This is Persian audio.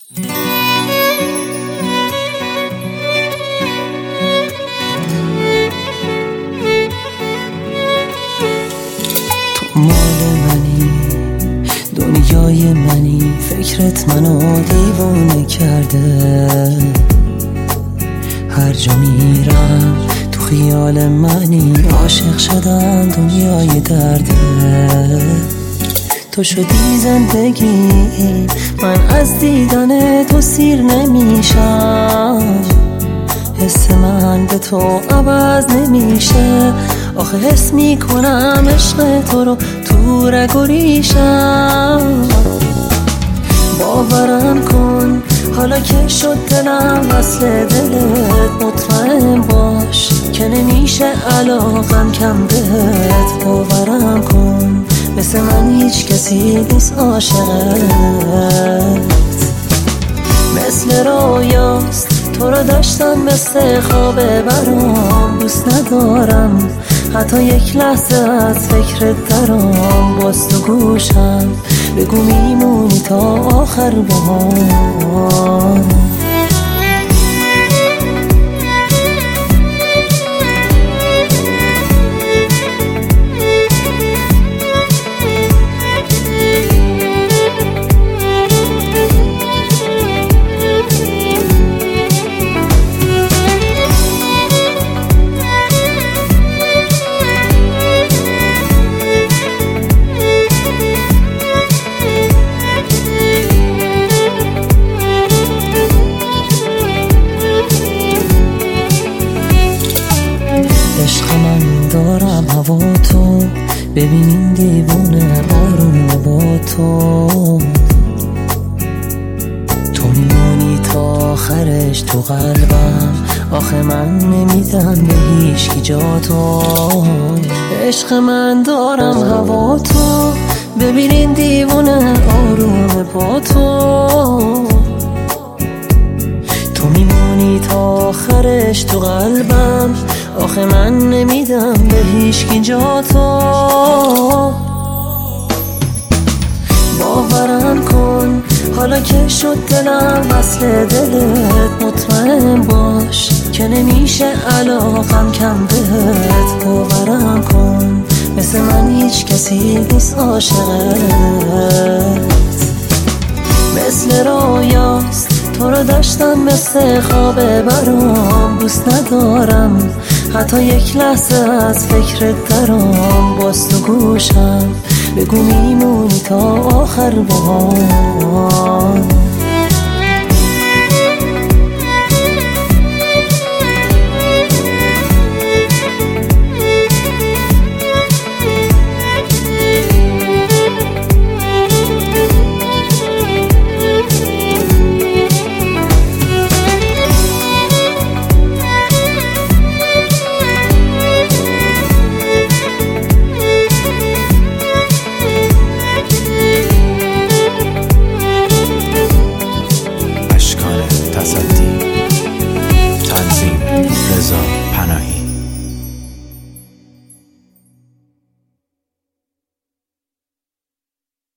تو مال منی، دنیای منی، فکرت منو دیوونه کرده. هر جا میرم تو خیال منی، عاشق شدم دنیای درده. تو شدی زندگی، من از دیدن تو سیر نمیشم. حس من به تو عوض نمیشه، آخه حس میکنم عشق تو رو تو رگ و ریشم. باورم کن حالا که شد دلم وصل دلت، مطمئن باش که نمیشه علاقم کم بهت. باورم کن مثل من هیچ کسی نیست عاشقت. مثل رویاست تو رو داشتم، مثل خوابه برام دوست ندارم حتی یک لحظه از فکرت درام. باز تو گوشم بگو میمونی تا آخر بهار. عشق من دارم هوا تو، ببین این دیوونه آروم با تو. تو میمونی تا آخرش تو قلبم، آخه من نمیدم به هیچکی جا تو. عشق من دارم هوا تو، ببین این دیوونه آروم با تو. تو میمونی تا آخرش تو قلبم، آخه من نمیدم به هیچکی جا تو. باورم کن حالا که شد دلم وصل دلت، مطمئن باش که نمیشه علاقم کم بهت. باورم کن مثل من هیچ کسی نیست عاشقت. مثل رویاست تو رو داشتم، مثل خوابه برام دوست ندارم حتی یک لحظه از فکرت درام. باز تو گوشم بگو میمونی تا آخر بهار.